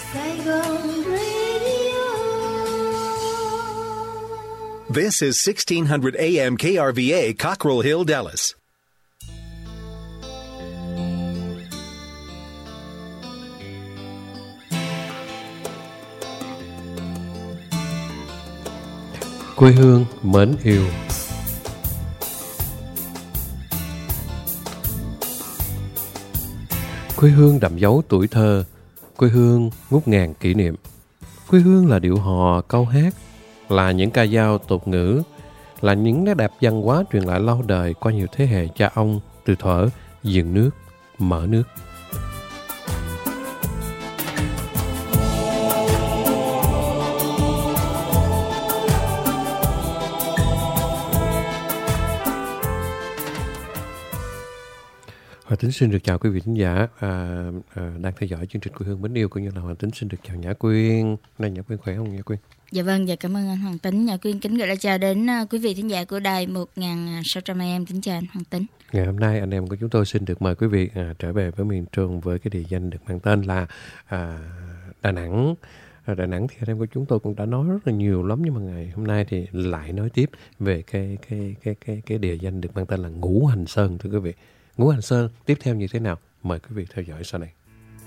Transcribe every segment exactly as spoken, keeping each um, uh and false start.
Saigon Radio. This is sixteen hundred A M K R V A, Cockrell Hill, Dallas. Quê hương mến yêu. Quê hương đậm dấu tuổi thơ, quê hương ngút ngàn kỷ niệm. Quê hương là điệu hò, câu hát, là những ca dao tục ngữ, là những nét đẹp văn hóa truyền lại lâu đời qua nhiều thế hệ cha ông từ thuở dựng nước, mở nước. Hòa Tính xin được chào quý vị khán giả à, à, đang theo dõi chương trình Quê hương mến yêu, cũng như là Hòa Tính xin được chào Nhã Quyên. Này Nhã Quyên khỏe không Nhã Quyên? Dạ vâng, dạ cảm ơn anh Hoàng Tính. Nhã Quyên kính gửi lời chào đến uh, quý vị khán giả của đài một nghìn sáu trăm a em. Kính chào anh Hoàng Tính. Ngày hôm nay anh em của chúng tôi xin được mời quý vị à, trở về với miền Trung với cái địa danh được mang tên là à, Đà Nẵng. À, Đà Nẵng thì anh em của chúng tôi cũng đã nói rất là nhiều lắm, nhưng mà ngày hôm nay thì lại nói tiếp về cái cái cái cái cái địa danh được mang tên là Ngũ Hành Sơn, thưa quý vị. Ngũ Hành Sơn tiếp theo như thế nào? Mời quý vị theo dõi sau này.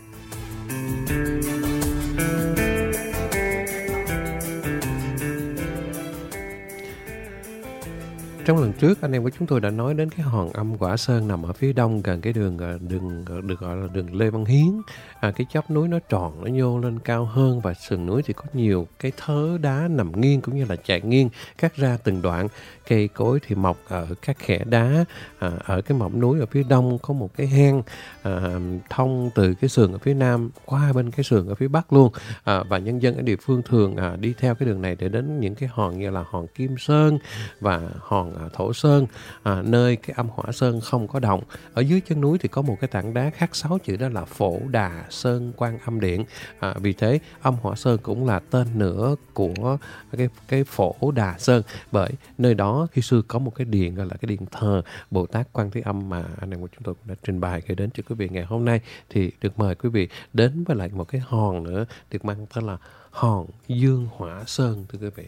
Trong lần trước anh em của chúng tôi đã nói đến cái hòn Âm Quả Sơn nằm ở phía đông gần cái đường đường được gọi là đường Lê Văn Hiến. À, cái chóp núi nó tròn, nó nhô lên cao hơn, và sườn núi thì có nhiều cái thớ đá nằm nghiêng cũng như là chạy nghiêng cắt ra từng đoạn. Cây cối thì mọc ở các khe đá. À, ở cái mỏm núi ở phía đông có một cái hang à, thông từ cái sườn ở phía nam qua bên cái sườn ở phía bắc luôn. À, và nhân dân ở địa phương thường à, đi theo cái đường này để đến những cái hòn như là hòn Kim Sơn và hòn à, Thổ Sơn, à, nơi cái Âm Hỏa Sơn không có động. Ở dưới chân núi thì có một cái tảng đá khắc sáu chữ, đó là Phổ Đà Sơn Quan Âm Điện. À, vì thế Âm Hỏa Sơn cũng là tên nữa của cái cái Phổ Đà Sơn, bởi nơi đó khi xưa có một cái điện gọi là cái điện thờ Bồ Tát Quan Thế Âm mà anh em của chúng tôi cũng đã trình bày gửi đến cho quý vị ngày hôm nay. Thì được mời quý vị đến với lại một cái hòn nữa được mang tên là hòn Dương Hỏa Sơn, thưa quý vị.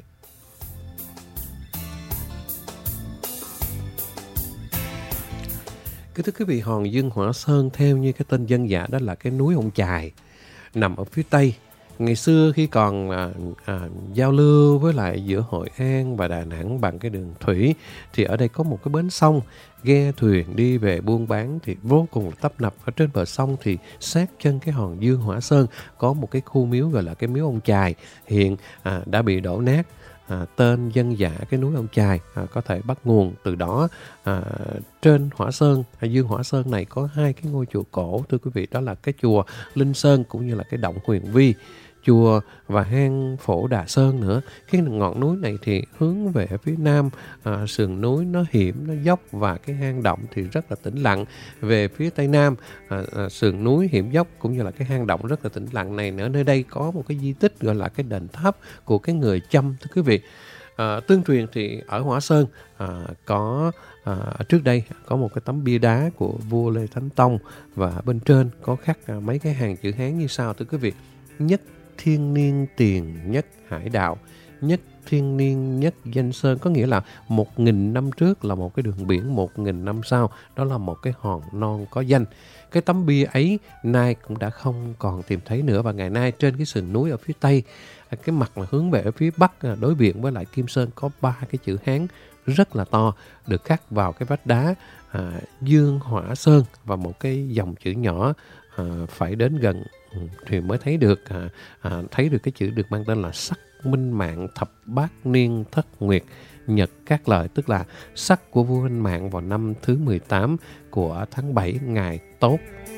Cái thưa quý vị, hòn Dương Hỏa Sơn theo như cái tên dân dã đó là cái núi Ông Chài, nằm ở phía tây. Ngày xưa khi còn à, à, giao lưu với lại giữa Hội An và Đà Nẵng bằng cái đường thủy, thì ở đây có một cái bến sông, ghe thuyền đi về buôn bán thì vô cùng tấp nập. Ở trên bờ sông thì sát chân cái hòn Dương Hỏa Sơn có một cái khu miếu gọi là cái miếu Ông Chài, hiện à, đã bị đổ nát. À, tên dân dã cái núi Ông Chài à, có thể bắt nguồn từ đó. À, trên Hỏa Sơn, à, Dương Hỏa Sơn này có hai cái ngôi chùa cổ, thưa quý vị, đó là cái chùa Linh Sơn cũng như là cái động Huyền Vi, chùa và hang Phổ Đà Sơn nữa. Cái ngọn núi này thì hướng về phía nam, à, sườn núi nó hiểm, nó dốc, và cái hang động thì rất là tĩnh lặng. Về phía tây nam, à, à, sườn núi hiểm dốc cũng như là cái hang động rất là tĩnh lặng này nữa. Nơi đây có một cái di tích gọi là cái đền tháp của cái người Chăm, thưa quý vị. À, tương truyền thì ở Hỏa Sơn à, có à, trước đây có một cái tấm bia đá của vua Lê Thánh Tông, và bên trên có khắc à, mấy cái hàng chữ Hán như sau, thưa quý vị. Nhất thiên niên tiền nhất hải đạo, nhất thiên niên nhất danh sơn, có nghĩa là một nghìn năm trước là một cái đường biển, một nghìn năm sau đó là một cái hòn non có danh. Cái tấm bia ấy nay cũng đã không còn tìm thấy nữa, và ngày nay trên cái sườn núi ở phía tây, cái mặt là hướng về ở phía bắc đối diện với lại Kim Sơn, có ba cái chữ Hán rất là to được khắc vào cái vách đá à, Dương Hỏa Sơn, và một cái dòng chữ nhỏ à, phải đến gần thì mới thấy được à, à, thấy được cái chữ được mang tên là Sắc Minh Mạng Thập Bát Niên Thất Nguyệt Nhật Các Lợi, tức là sắc của vua Minh Mạng vào năm thứ mười tám của tháng bảy ngày Tốt.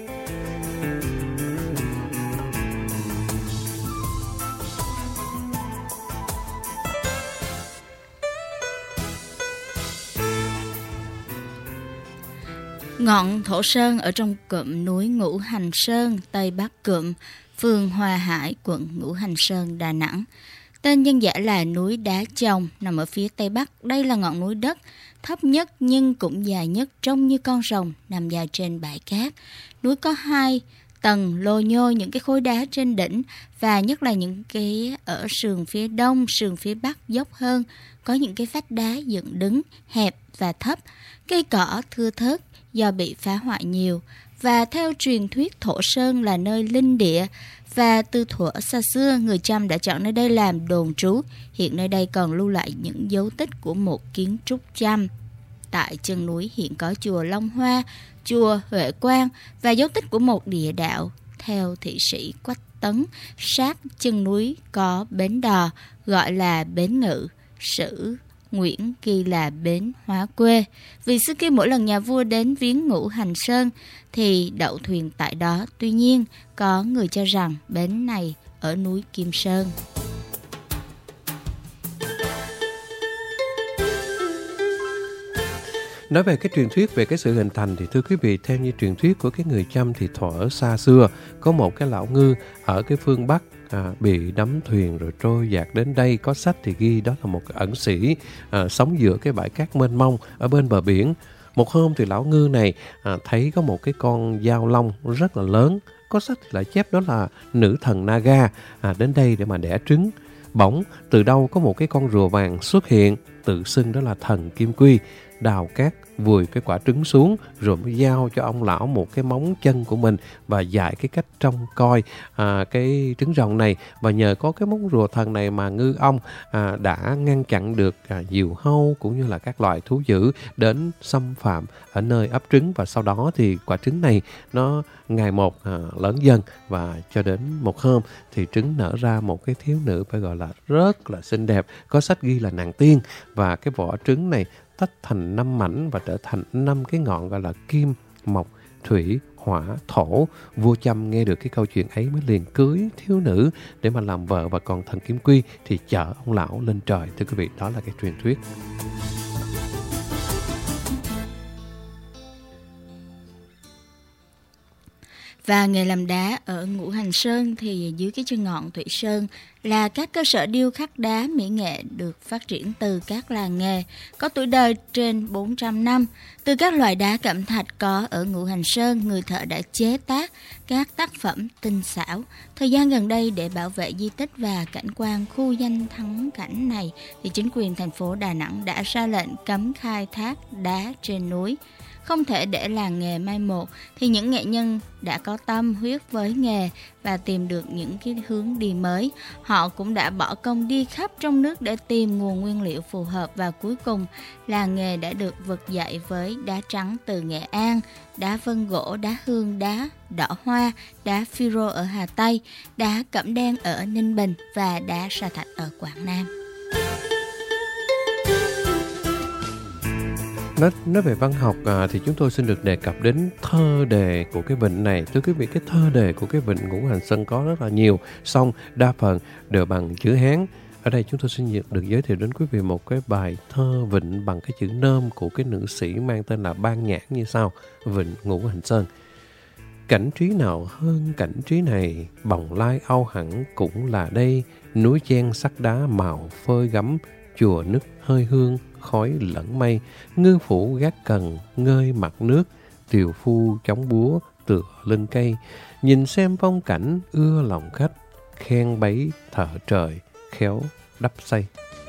Ngọn Thổ Sơn ở trong cụm núi Ngũ Hành Sơn, Tây Bắc cụm, phường Hòa Hải, quận Ngũ Hành Sơn, Đà Nẵng. Tên dân dã là núi Đá Chồng, nằm ở phía Tây Bắc. Đây là ngọn núi đất thấp nhất nhưng cũng dài nhất, trông như con rồng, nằm dài trên bãi cát. Núi có hai tầng lô nhô, những cái khối đá trên đỉnh, và nhất là những cái ở sườn phía đông, sườn phía bắc dốc hơn, có những cái vách đá dựng đứng, hẹp và thấp, cây cỏ thưa thớt do bị phá hoại nhiều. Và theo truyền thuyết, Thổ Sơn là nơi linh địa, và từ thuở xa xưa, người Chăm đã chọn nơi đây làm đồn trú. Hiện nơi đây còn lưu lại những dấu tích của một kiến trúc Chăm. Tại chân núi hiện có chùa Long Hoa, chùa Huệ Quang và dấu tích của một địa đạo. Theo thị sĩ Quách Tấn, sát chân núi có bến đò gọi là bến Ngự, sử Nguyễn ghi là bến Hóa Quê. Vì xưa kia mỗi lần nhà vua đến viếng Ngũ Hành Sơn thì đậu thuyền tại đó. Tuy nhiên, có người cho rằng bến này ở núi Kim Sơn. Nói về cái truyền thuyết về cái sự hình thành thì thưa quý vị, theo như truyền thuyết của cái người Chăm thì thuở xa xưa có một cái lão ngư ở cái phương Bắc à, bị đắm thuyền rồi trôi dạt đến đây. Có sách thì ghi đó là một ẩn sĩ à, sống giữa cái bãi cát mênh mông ở bên bờ biển. Một hôm thì lão ngư này à, thấy có một cái con dao long rất là lớn. Có sách lại chép đó là nữ thần Naga à, đến đây để mà đẻ trứng. Bỗng từ đâu có một cái con rùa vàng xuất hiện, tự xưng đó là thần Kim Quy, đào cát vùi cái quả trứng xuống rồi mới giao cho ông lão một cái móng chân của mình và dạy cái cách trông coi à, cái trứng rồng này. Và nhờ có cái móng rùa thần này mà ngư ông à, đã ngăn chặn được à, diều hâu cũng như là các loại thú dữ đến xâm phạm ở nơi ấp trứng. Và sau đó thì quả trứng này nó ngày một à, lớn dần, và cho đến một hôm thì trứng nở ra một cái thiếu nữ phải gọi là rất là xinh đẹp. Có sách ghi là nàng tiên, và cái vỏ trứng này tách thành năm mảnh và trở thành năm cái ngọn gọi là kim, mộc, thủy, hỏa, thổ. Vua Chăm nghe được cái câu chuyện ấy mới liền cưới thiếu nữ để mà làm vợ, và còn thần Kim Quy thì chở ông lão lên trời. Thưa quý vị, đó là cái truyền thuyết. Và nghề làm đá ở Ngũ Hành Sơn thì dưới cái chân ngọn Thủy Sơn là các cơ sở điêu khắc đá mỹ nghệ được phát triển từ các làng nghề có tuổi đời trên bốn trăm năm. Từ các loại đá cẩm thạch có ở Ngũ Hành Sơn, người thợ đã chế tác các tác phẩm tinh xảo. Thời gian gần đây, để bảo vệ di tích và cảnh quan khu danh thắng cảnh này, thì chính quyền thành phố Đà Nẵng đã ra lệnh cấm khai thác đá trên núi. Không thể để làng nghề mai một, thì những nghệ nhân đã có tâm huyết với nghề và tìm được những cái hướng đi mới. Họ cũng đã bỏ công đi khắp trong nước để tìm nguồn nguyên liệu phù hợp, và cuối cùng làng nghề đã được vực dậy với đá trắng từ Nghệ An, đá vân gỗ, đá hương, đá đỏ hoa, đá Phiro ở Hà Tây, đá cẩm đen ở Ninh Bình và đá sa thạch ở Quảng Nam. Nói, nói về văn học à, thì chúng tôi xin được đề cập đến thơ đề của cái vịnh này. Thưa quý vị, cái thơ đề của cái vịnh Ngũ Hành Sơn có rất là nhiều, song đa phần đều bằng chữ Hán. Ở đây chúng tôi xin được giới thiệu đến quý vị một cái bài thơ vịnh bằng cái chữ Nôm của cái nữ sĩ mang tên là Ban Nhãn như sau: Vịnh Ngũ Hành Sơn. Cảnh trí nào hơn cảnh trí này, Bồng Lai Âu hẳn cũng là đây, núi chen sắt đá màu phơi gấm, chùa nứt hơi hương khói lẫn mây, ngư phủ gác cần ngơi mặt nước, tiều phu chống búa tựa lưng cây, nhìn xem phong cảnh ưa lòng khách, khen bấy thợ trời khéo đắp xây.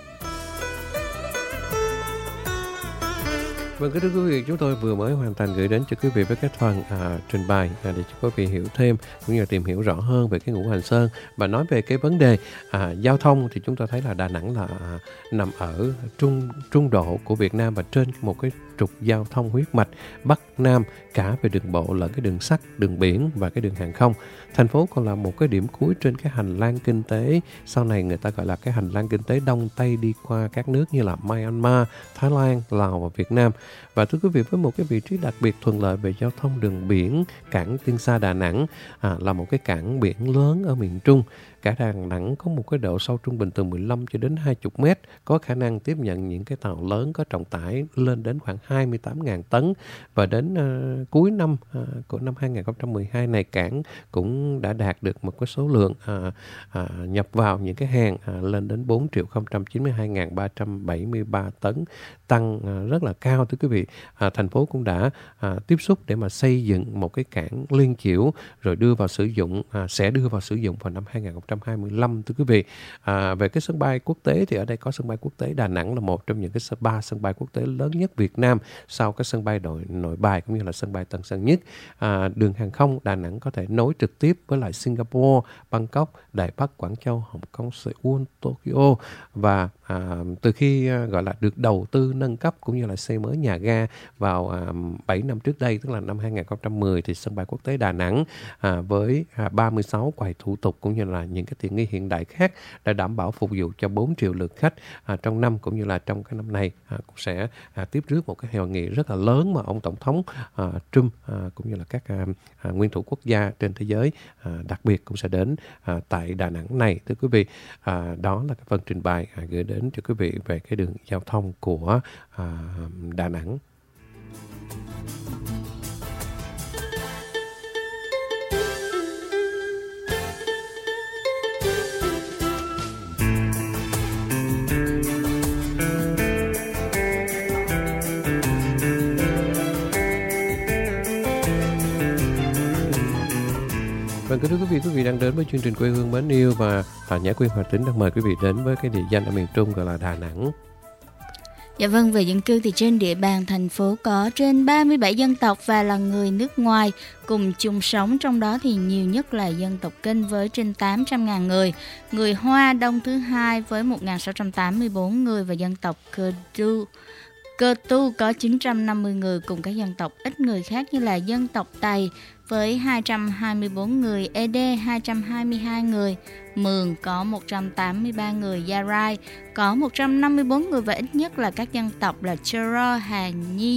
Vâng, kính thưa quý vị, chúng tôi vừa mới hoàn thành gửi đến cho quý vị với cái phần à, trình bày à, để cho quý vị hiểu thêm cũng như là tìm hiểu rõ hơn về cái Ngũ Hành Sơn. Và nói về cái vấn đề à, giao thông thì chúng ta thấy là Đà Nẵng là à, nằm ở trung trung độ của Việt Nam và trên một cái trục giao thông huyết mạch Bắc Nam, cả về đường bộ lẫn cái đường sắt, đường biển và cái đường hàng không. Thành phố còn là một cái điểm cuối trên cái hành lang kinh tế, sau này người ta gọi là cái hành lang kinh tế Đông Tây, đi qua các nước như là Myanmar, Thái Lan, Lào và Việt Nam. Và thưa quý vị, với một cái vị trí đặc biệt thuận lợi về giao thông đường biển, cảng Tiên Sa Đà Nẵng à, là một cái cảng biển lớn ở miền Trung. Cả Đà Nẵng có một cái độ sâu trung bình từ mười lăm cho đến hai mươi mét, có khả năng tiếp nhận những cái tàu lớn có trọng tải lên đến khoảng hai mươi tám nghìn tấn. Và đến uh, cuối năm uh, của năm hai không một hai này, cảng cũng đã đạt được một cái số lượng uh, uh, nhập vào những cái hàng uh, lên đến bốn triệu không trăm chín mươi hai nghìn ba trăm bảy mươi ba tấn, tăng uh, rất là cao thưa quý vị. Uh, thành phố cũng đã uh, tiếp xúc để mà xây dựng một cái cảng liên chiểu rồi đưa vào sử dụng, uh, sẽ đưa vào sử dụng vào năm hai không hai lăm thưa quý vị. À, về cái sân bay quốc tế thì ở đây có sân bay quốc tế Đà Nẵng là một trong những cái ba sân bay quốc tế lớn nhất Việt Nam sau cái sân bay nội, nội bài cũng như là sân bay Tân Sơn Nhất. À, đường hàng không Đà Nẵng có thể nối trực tiếp với lại Singapore, Bangkok, Đài Bắc, Quảng Châu, Hồng Kông, Seoul, Tokyo. Và à, từ khi à, gọi là được đầu tư nâng cấp cũng như là xây mới nhà ga vào à, bảy năm trước đây, tức là năm hai không một không, thì sân bay quốc tế Đà Nẵng à, với à, ba mươi sáu quầy thủ tục cũng như là những cái tiện nghi hiện đại khác đã đảm bảo phục vụ cho bốn triệu lượt khách à, trong năm, cũng như là trong cái năm nay à, cũng sẽ à, tiếp rước một cái hội nghị rất là lớn mà ông Tổng thống à, Trump à, cũng như là các à, à, nguyên thủ quốc gia trên thế giới à, đặc biệt cũng sẽ đến à, tại Đà Nẵng này thưa quý vị. À, đó là cái phần trình bày à, gửi đến cho quý vị về cái đường giao thông của à, Đà Nẵng. Vâng, kính thưa quý vị, quý vị đang đến với chương trình Quê Hương Mến Yêu và à, Nhã Quyên Hòa Tính đang mời quý vị đến với cái địa danh ở miền Trung gọi là Đà Nẵng. Dạ vâng, về dân cư thì trên địa bàn thành phố có trên ba mươi bảy dân tộc và là người nước ngoài cùng chung sống, trong đó thì nhiều nhất là dân tộc Kinh với trên tám trăm nghìn người, người Hoa đông thứ hai với một nghìn sáu trăm tám mươi tư người và dân tộc Cơ Tu. Cơ Tu có chín trăm năm mươi người cùng các dân tộc ít người khác như là dân tộc Tày với hai trăm hai mươi tư người, Ê Đê hai trăm hai mươi hai người, Mường có một trăm tám mươi ba người, Gia Rai có một trăm năm mươi tư người và ít nhất là các dân tộc là Chero, Hà Nhi,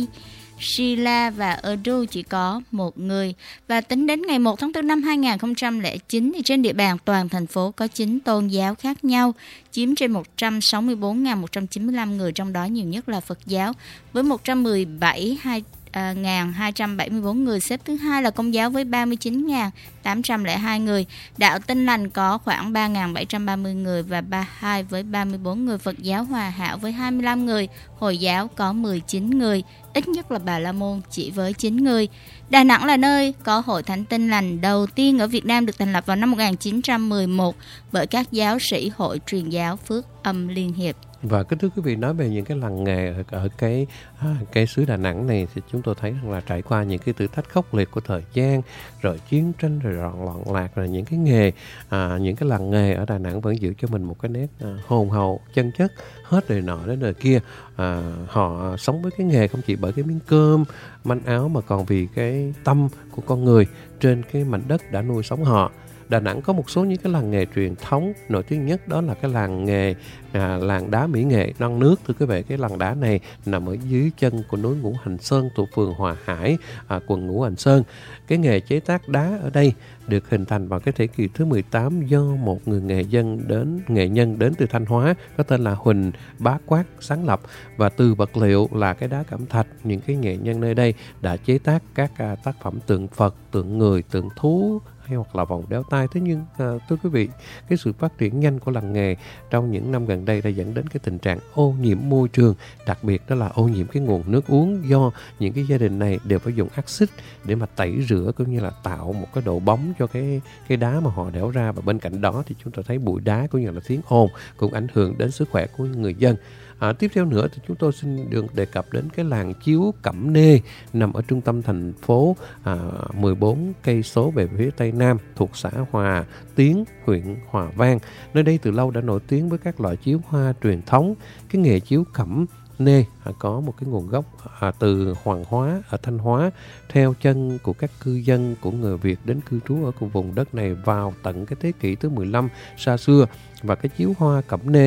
Sila và Urdu chỉ có một người. Và tính đến ngày một tháng tư năm hai nghìn không trăm lẻ chín thì trên địa bàn toàn thành phố có chín tôn giáo khác nhau, chiếm trên một trăm sáu mươi tư nghìn một trăm chín mươi lăm người, trong đó nhiều nhất là Phật giáo với một trăm mười bảy nghìn hai trăm bảy mươi tư người, xếp thứ hai là Công giáo với ba mươi chín nghìn tám trăm lẻ hai người, Đạo Tin Lành có khoảng ba nghìn bảy trăm ba mươi người và Ba Hai với ba mươi tư người, Phật giáo Hòa Hảo với hai mươi lăm người, Hồi giáo có mười chín người, ít nhất là Bà La Môn chỉ với chín người. Đà Nẵng là nơi có Hội Thánh Tin Lành đầu tiên ở Việt Nam, được thành lập vào năm một nghìn chín trăm mười một bởi các giáo sĩ Hội Truyền giáo Phước Âm Liên Hiệp. Và kính thưa quý vị, nói về những cái làng nghề ở, ở cái à, cái xứ Đà Nẵng này thì chúng tôi thấy rằng là trải qua những cái thử thách khốc liệt của thời gian, rồi chiến tranh, rồi loạn loạn lạc, rồi những cái nghề à, những cái làng nghề ở Đà Nẵng vẫn giữ cho mình một cái nét à, hồn hậu chân chất, hết đời nọ đến đời kia. À, họ sống với cái nghề không chỉ bởi cái miếng cơm manh áo mà còn vì cái tâm của con người trên cái mảnh đất đã nuôi sống họ. Đà Nẵng có một số những cái làng nghề truyền thống nổi tiếng nhất, đó là cái làng nghề à, làng đá Mỹ Nghệ non nước. Thưa quý vị, cái làng đá này nằm ở dưới chân của núi Ngũ Hành Sơn thuộc phường Hòa Hải, à, quận Ngũ Hành Sơn. Cái nghề chế tác đá ở đây được hình thành vào cái thế kỷ thứ mười tám do một người nghệ dân đến nghệ nhân đến từ Thanh Hóa có tên là Huỳnh Bá Quát sáng lập, và từ vật liệu là cái đá cẩm thạch, những cái nghệ nhân nơi đây đã chế tác các à, tác phẩm tượng Phật, tượng người, tượng thú hay hoặc là vòng đeo tay. Thế nhưng à, thưa quý vị, cái sự phát triển nhanh của làng nghề trong những năm gần đây đã dẫn đến cái tình trạng ô nhiễm môi trường, đặc biệt đó là ô nhiễm cái nguồn nước uống, do những cái gia đình này đều phải dùng axit để mà tẩy rửa cũng như là tạo một cái độ bóng cho cái cái đá mà họ đẽo ra. Và bên cạnh đó thì chúng ta thấy bụi đá cũng như là tiếng ồn cũng ảnh hưởng đến sức khỏe của người dân. À, tiếp theo nữa thì chúng tôi xin được đề cập đến cái làng Chiếu Cẩm Nê nằm ở trung tâm thành phố, à, mười bốn cây số về phía tây nam, thuộc xã Hòa Tiến, huyện Hòa Vang. Nơi đây từ lâu đã nổi tiếng với các loại chiếu hoa truyền thống. Cái nghề chiếu cẩm nê à, có một cái nguồn gốc à, từ Hoàng Hóa ở Thanh Hóa, theo chân của các cư dân của người Việt đến cư trú ở vùng đất này vào tận cái thế kỷ thứ mười lăm xa xưa. Và cái chiếu hoa cẩm nê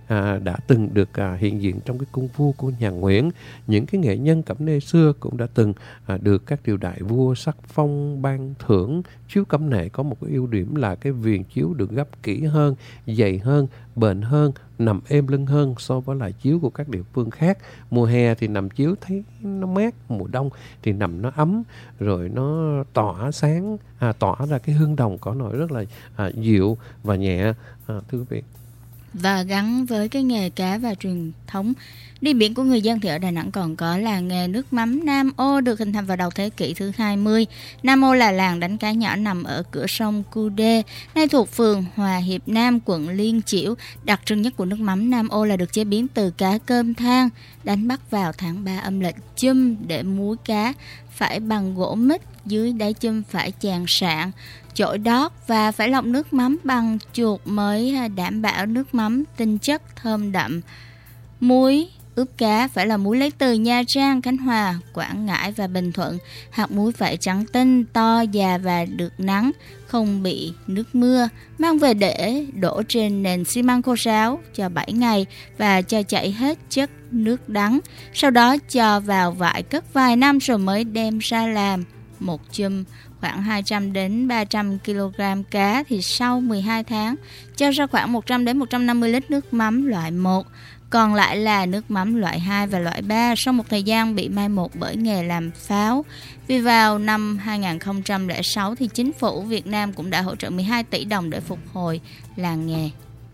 à, đã từng được à, hiện diện trong cái cung vua của nhà Nguyễn. Những cái nghệ nhân cẩm nê xưa cũng đã từng à, được các triều đại vua sắc phong ban thưởng. Chiếu cẩm nệ có một cái ưu điểm là cái viền chiếu được gấp kỹ hơn, dày hơn, bền hơn, nằm êm lưng hơn so với lại chiếu của các địa phương khác. Mùa hè thì nằm chiếu thấy nó mát, mùa đông thì nằm nó ấm, rồi nó tỏa sáng, à, tỏa ra cái hương đồng cỏ nổi rất là à, dịu và nhẹ, à, thưa quý vị. Và gắn với cái nghề cá và truyền thống đi biển của người dân thì ở Đà Nẵng còn có làng nghề nước mắm Nam Ô được hình thành vào đầu thế kỷ thứ hai mươi. Nam Ô là làng đánh cá nhỏ nằm ở cửa sông Cú Đê, nay thuộc phường Hòa Hiệp Nam, quận Liên Chiểu. Đặc trưng nhất của nước mắm Nam Ô là được chế biến từ cá cơm than, đánh bắt vào tháng ba âm lịch. Chum để muối cá phải bằng gỗ mít, dưới đáy chum phải chàng sạn, chổi đót và phải lọc nước mắm bằng chuột mới đảm bảo nước mắm tinh chất thơm đậm. Muối ướp cá phải là muối lấy từ Nha Trang, Khánh Hòa, Quảng Ngãi và Bình Thuận. Hạt muối phải trắng tinh, to, già và được nắng, không bị nước mưa. Mang về để đổ trên nền xi măng khô ráo cho bảy ngày và cho chảy hết chất nước đắng. Sau đó cho vào vại cất vài năm rồi mới đem ra làm. Một chum khoảng hai trăm đến ba trăm ki lô gam cá thì sau mười hai tháng cho ra khoảng một trăm đến một trăm năm mươi lít nước mắm loại một. Còn lại là nước mắm loại hai và loại ba sau một thời gian bị mai một bởi nghề làm pháo. Vì vào năm hai không không sáu thì chính phủ Việt Nam cũng đã hỗ trợ mười hai tỷ đồng để phục hồi làng nghề.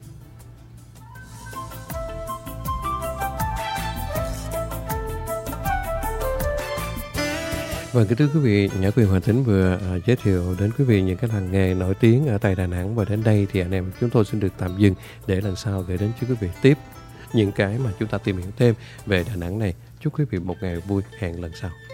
Vâng, kính thưa quý vị, Nhã Quyền Hoàng Tính vừa uh, giới thiệu đến quý vị những cái làng nghề nổi tiếng ở tại Đà Nẵng, và đến đây thì anh em chúng tôi xin được tạm dừng để lần sau gửi đến cho quý vị tiếp những cái mà chúng ta tìm hiểu thêm về Đà Nẵng này. Chúc quý vị một ngày vui, hẹn lần sau.